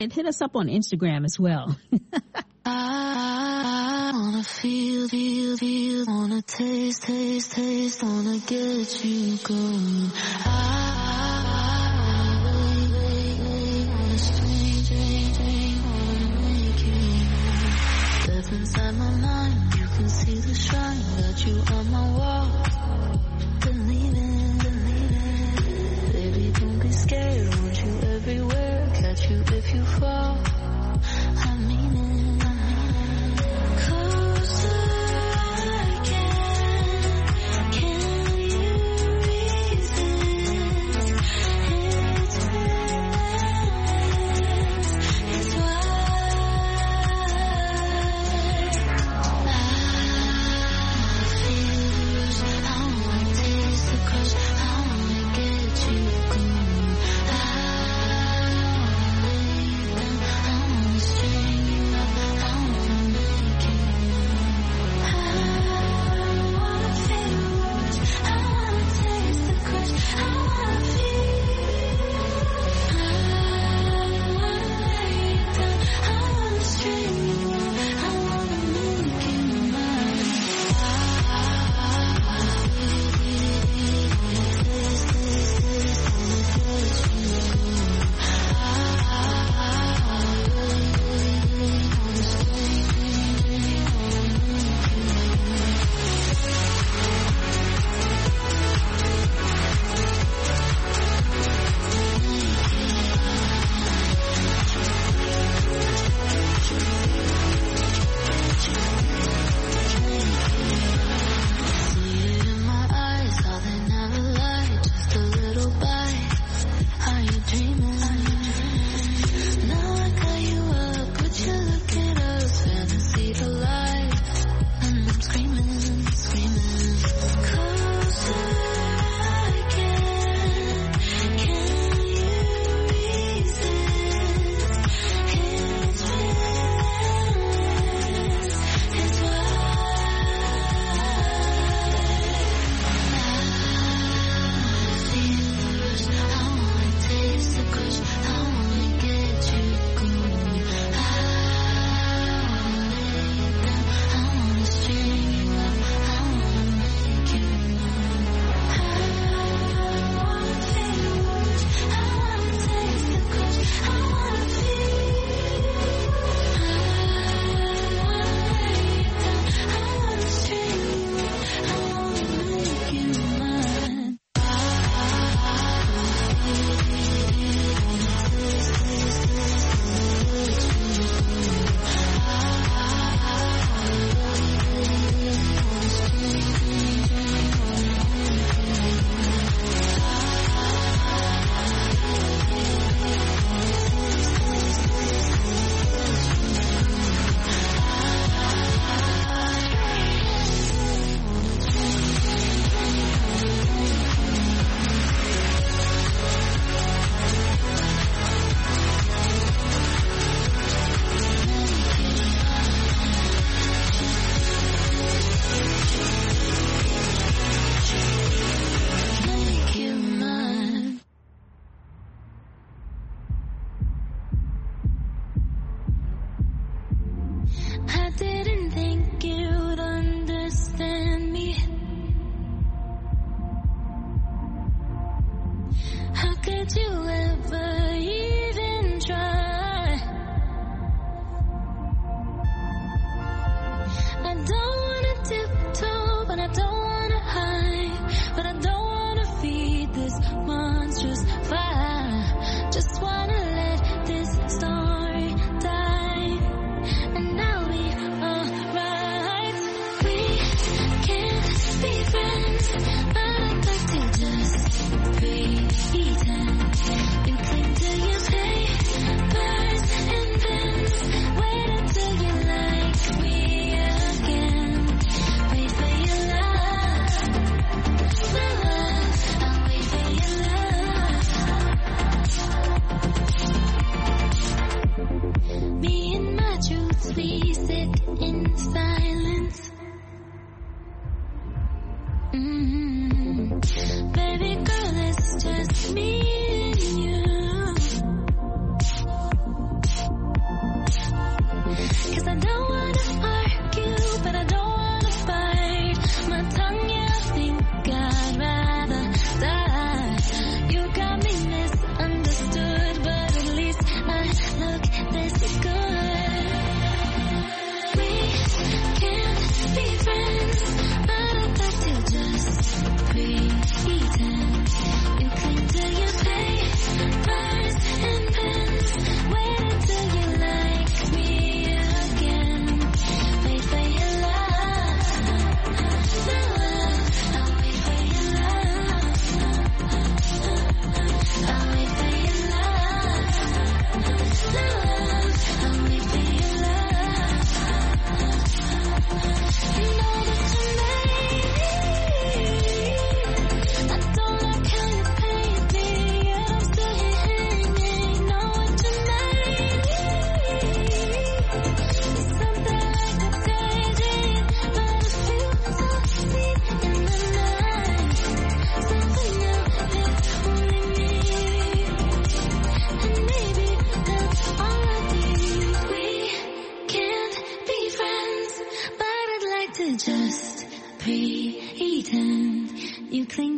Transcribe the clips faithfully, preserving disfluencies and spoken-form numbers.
hit us up on Instagram as well. I wanna feel, feel, feel, wanna taste, taste, taste, wanna get you going. I wanna wait, wait, wait, wanna strain, strain, strain, wanna make you mine. Deep inside my mind, you can see the shine, got you on my wall. Believe it, believe it, baby, don't be scared, want you everywhere, catch you if you fall. I mean it.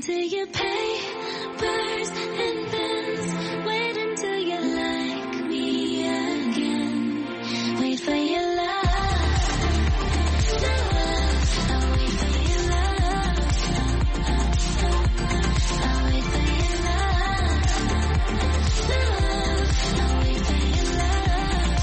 into your papers and pens. Wait until you like me again. Wait for your love. I'll wait for your love. I'll wait for your love. I'll wait for your love.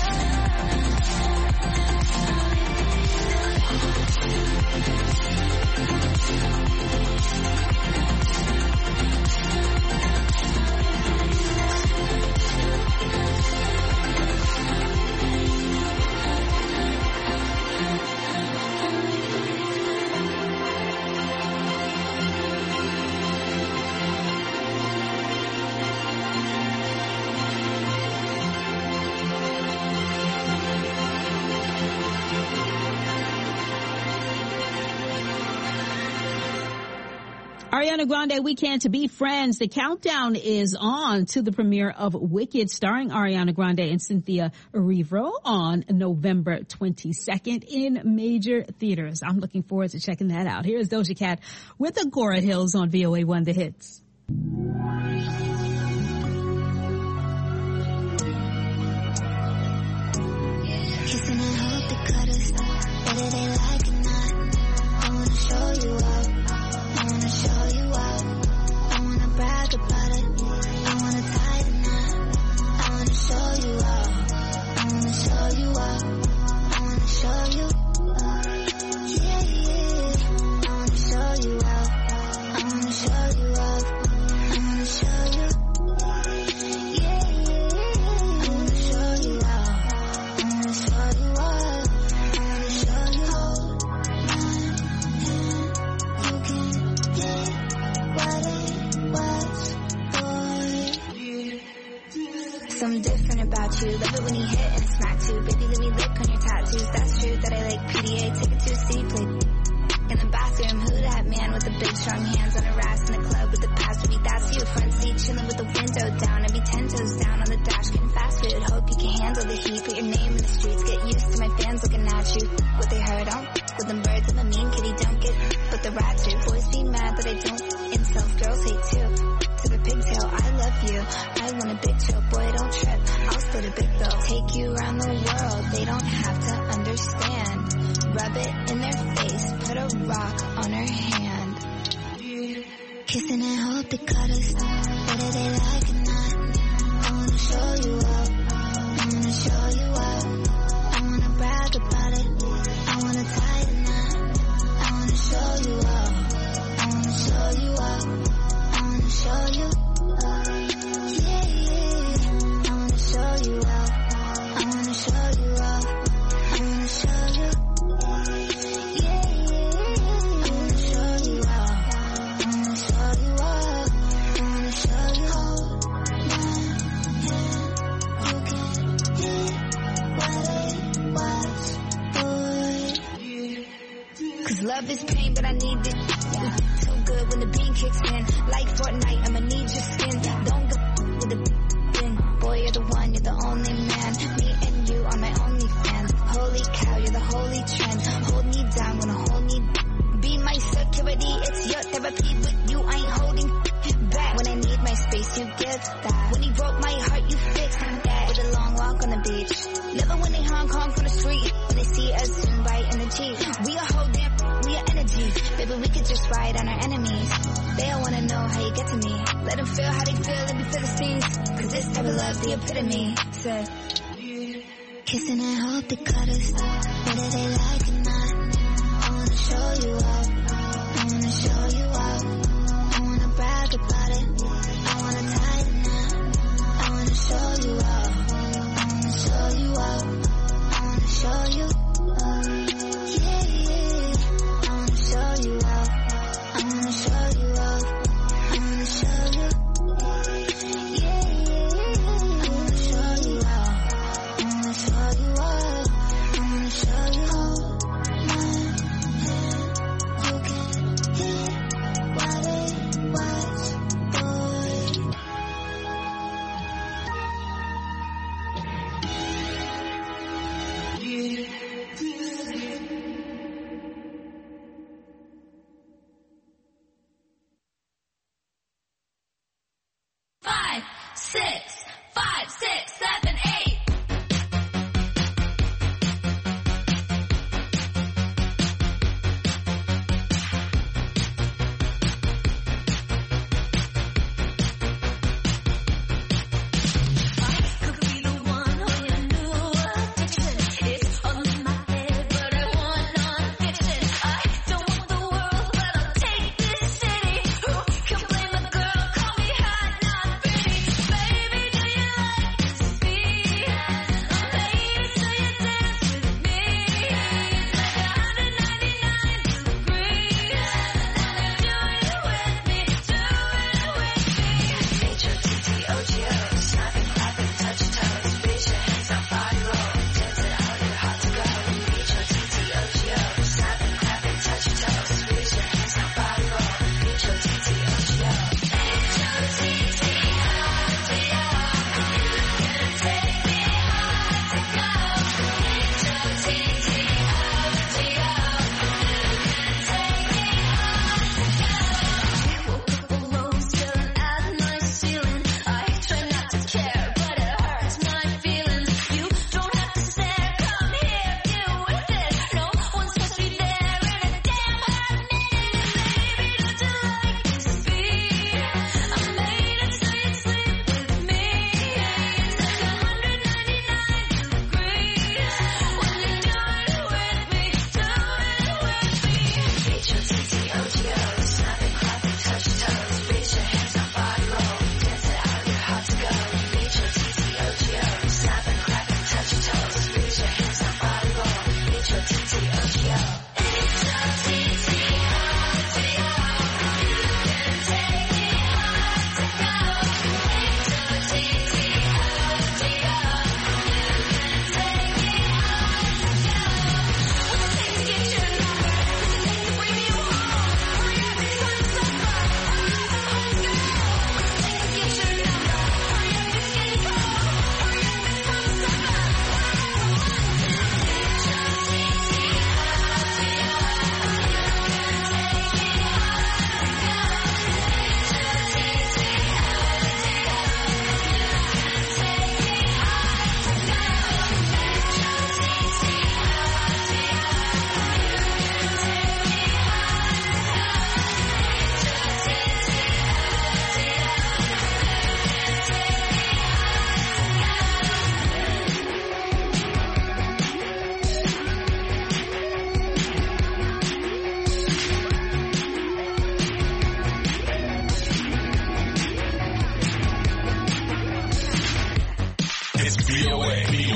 Ariana Grande, We Can to Be Friends. The countdown is on to the premiere of Wicked, starring Ariana Grande and Cynthia Erivo on November twenty-second in major theaters. I'm looking forward to checking that out. Here's Doja Cat with Agora Hills on V O A one The Hits. Kissing and hope they cut us, whether they like it or not. I wanna show you up. I wanna show you up. I wanna brag about it. I wanna tie the knot. I wanna show you up. I wanna show you up. I wanna show you up. Yeah, yeah. I wanna show you up. I wanna show you up. I wanna show you. Yeah, yeah. I wanna show you up. I wanna show you up. I wanna show you up. You can get what it was, boy. Something different about you. Love it when you hit and smack too. Baby, let me lick on your tattoos. That's true that I like P D A. Take it to a C play. In the bathroom, who that man with the big strong hands on a ass in the club with the password? That's you. Front seat chilling with the window down. I be ten toes down on the dash getting fast food. Hope you can handle the heat. Put your name in the streets. Get used to my fans looking at you. What they heard on with them birds. I'm a mean kitty. Don't get but the rats do. Boys be mad that I don't. Incels, girls hate too. To the pigtail, I love you. I want a big chill. Boy, don't trip. I'll split a big bill. Take you around the world. They don't have to understand. Rub it in their face. Put a rock on her hand. Kissing and hope they cut us, whether they like it or not. I wanna show you up. I wanna show you up. I wanna brag about it. I wanna tie the knot. I wanna show you up. I wanna show you up. I wanna show you up. Yeah, yeah. I wanna show you up. I wanna show you up. I wanna show you. Yeah, yeah. I wanna show you up. I wanna show you up. I wanna show you. Hold my hand. You can get what it was, boy. Cause love is pain, but I need it. Yeah. So good when the beat kicks in. Like Fortnite, I'ma need your skin. Don't go with the thing. Boy, you're the one, you're the only man. Me and you are my only fans. Holy cow, you're the holy trend. Hold me down, wanna hold me. Be my security, it's your therapy. With you, I ain't holding back. When I need my space, you give that. When you broke my heart, you fixed that. With a long walk on the beach. Never when they Hong Kong from the street. When they see us zoom right in the Jeep. We a whole damn, we a energy. Baby, we could just ride on our enemies. They don't wanna know how you get to me. Let them feel how they feel, let me feel the scenes. Cause this type of love, the epitome. Said, kissing and hope they cut us, whether they like it or not. I wanna show you up. I wanna show you up. I wanna brag about it. I wanna tie the knot. I wanna show you up. I wanna show you up. I wanna show you up. Yeah, yeah. I wanna show you up. I wanna show you up. I wanna show you. Yeah, yeah. I wanna show you up. I wanna show you up. I wanna show you. Hold my hand. You can get what it was, boy.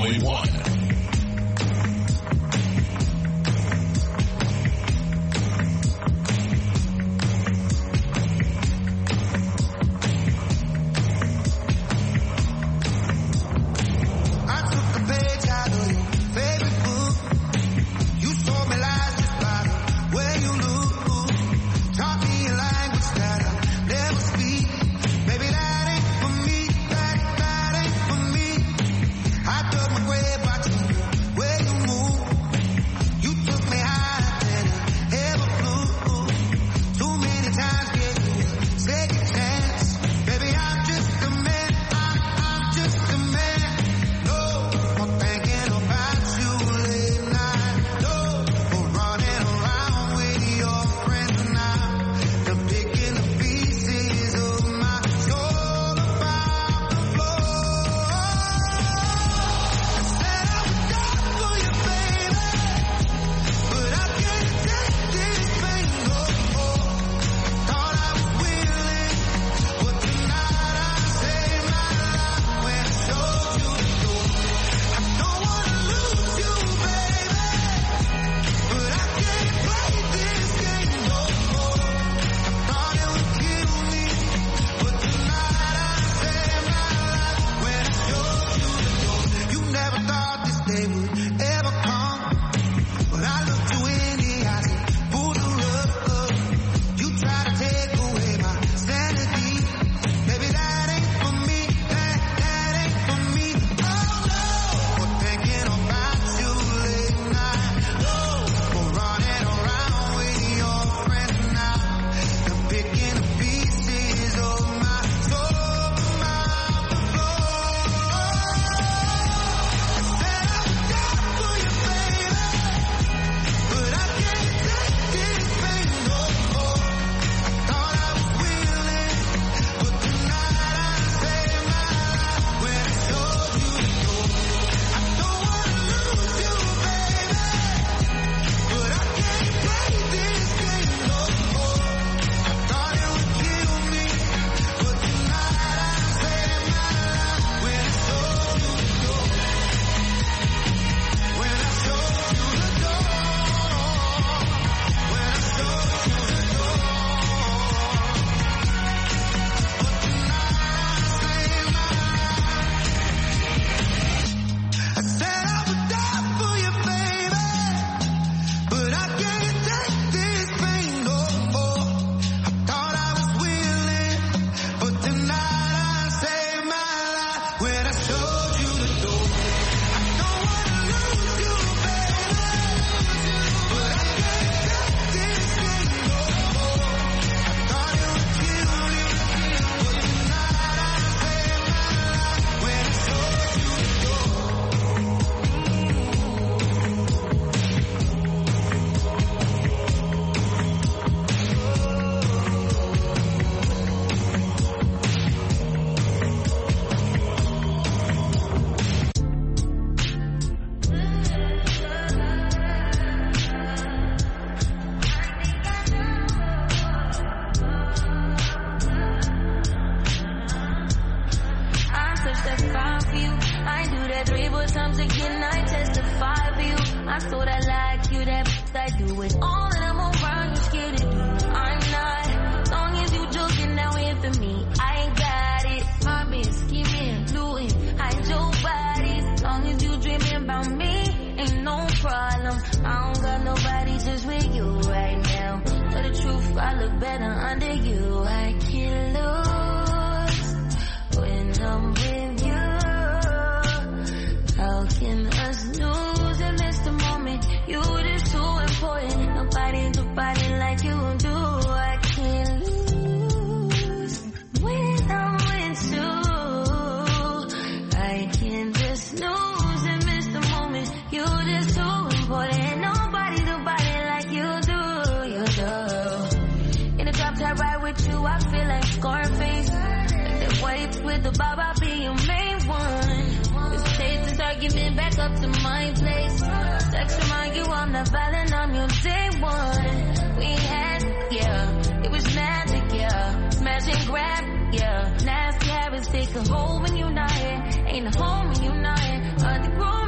point one. Take a home when you're not here, ain't a home when you're not here. Hard to grow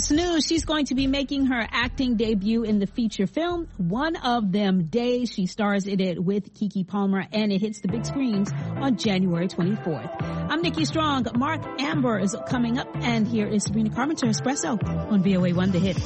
That's news. She's going to be making her acting debut in the feature film One of Them Days. She stars in it with Keke Palmer, and it hits the big screens on January twenty-fourth. I'm Nikki Strong. Mark Amber is coming up, and here is Sabrina Carpenter, Espresso on V O A one The Hit.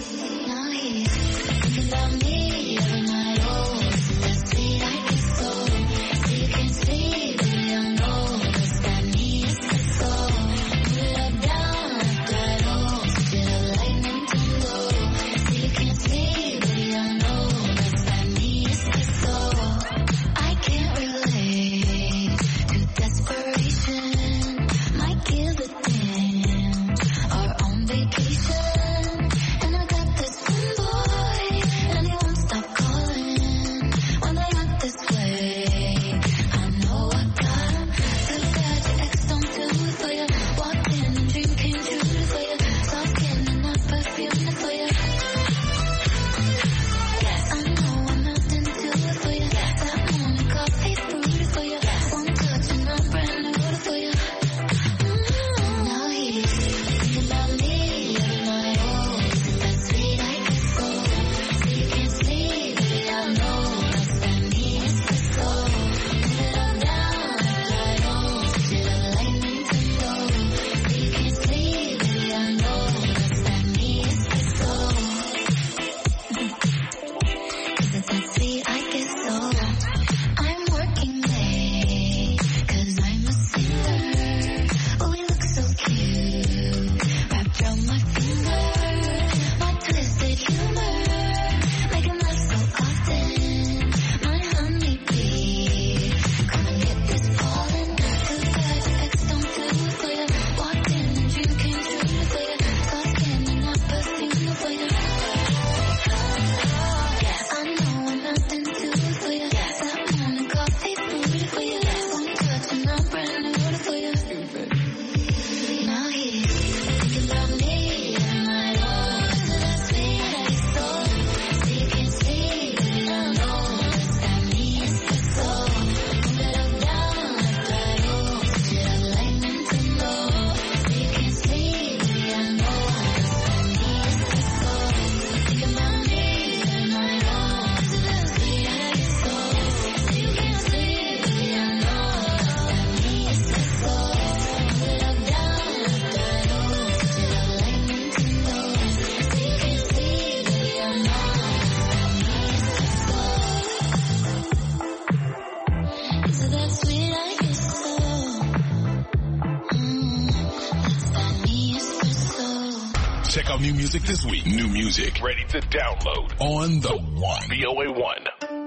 Check out new music this week. New music ready to download on the One. V O A one.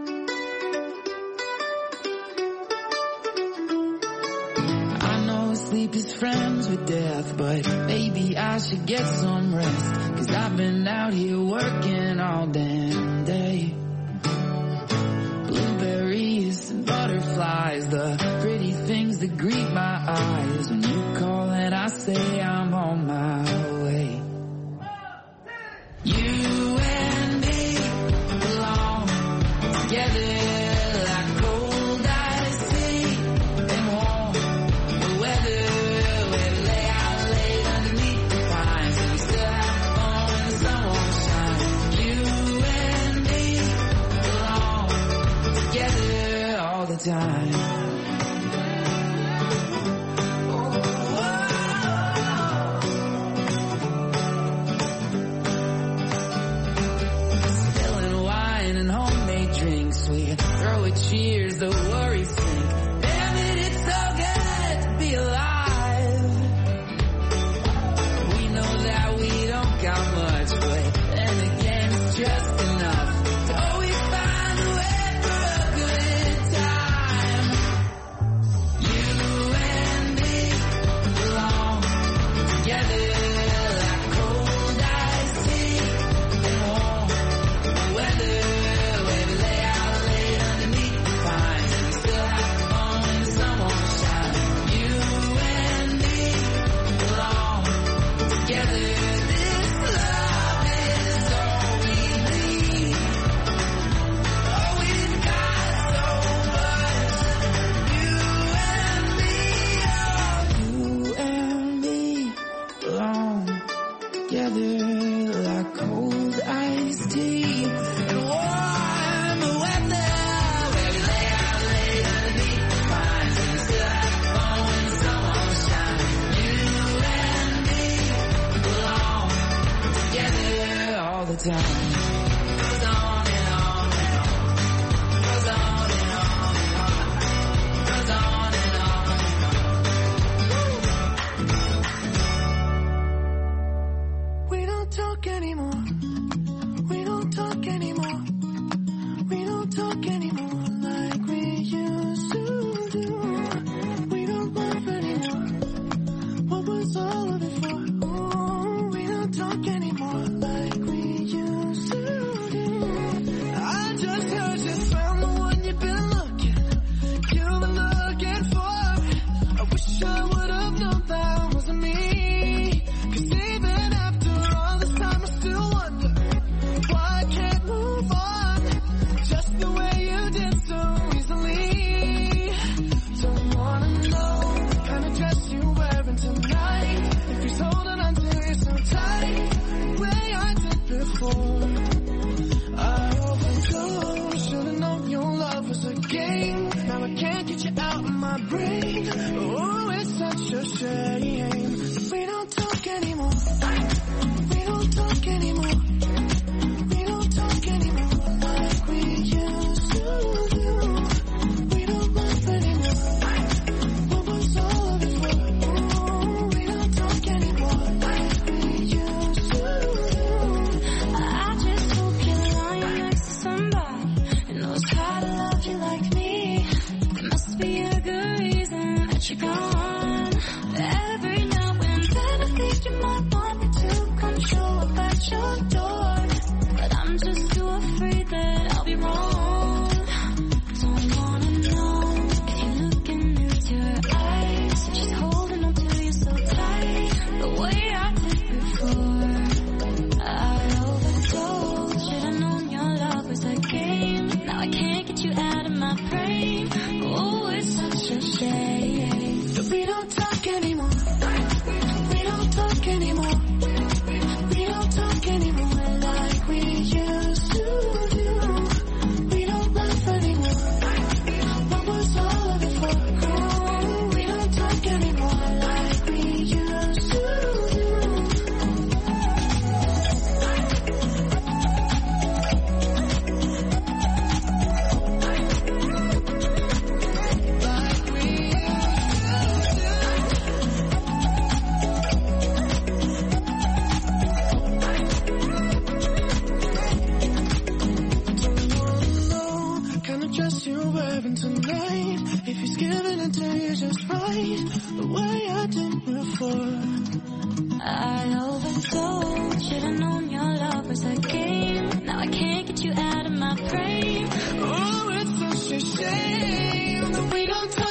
I know sleep is friends with death, but maybe I should get some rest. Cause I've been out here working all damn day. Blueberries and butterflies, the pretty things that greet my eyes. When you call and I say I'm on my way. You and me belong together like cold ice sea and warm weather. We lay out late underneath the pines and we still have fun when the sun won't shine. You and me belong together all the time. Cheers, the worries sink. Damn it, it's so good to be alive. We know that we don't got much, but then again, it's just enough to always find a way for a good time. You and me belong together like cold ice sea and warm weather. Where we lay out late underneath the pines and we afraid that I'll be wrong. Don't wanna know if you're looking into her eyes. She's holding on to you so tight, the way I did before. I overdosed. Should've known your love was a game. Now I can't get you out of my brain. Oh, it's such a shame that we don't talk anymore. We don't talk anymore. We don't talk anymore like we used to do. We don't laugh anymore. What was all of it for? Oh, we don't talk anymore like we used to do. Dress you're wearing tonight. If he's giving it to you just right, the way I did before. I overdosed. Should've known your love was a game. Now I can't get you out of my brain. Oh, it's such a shame that we don't talk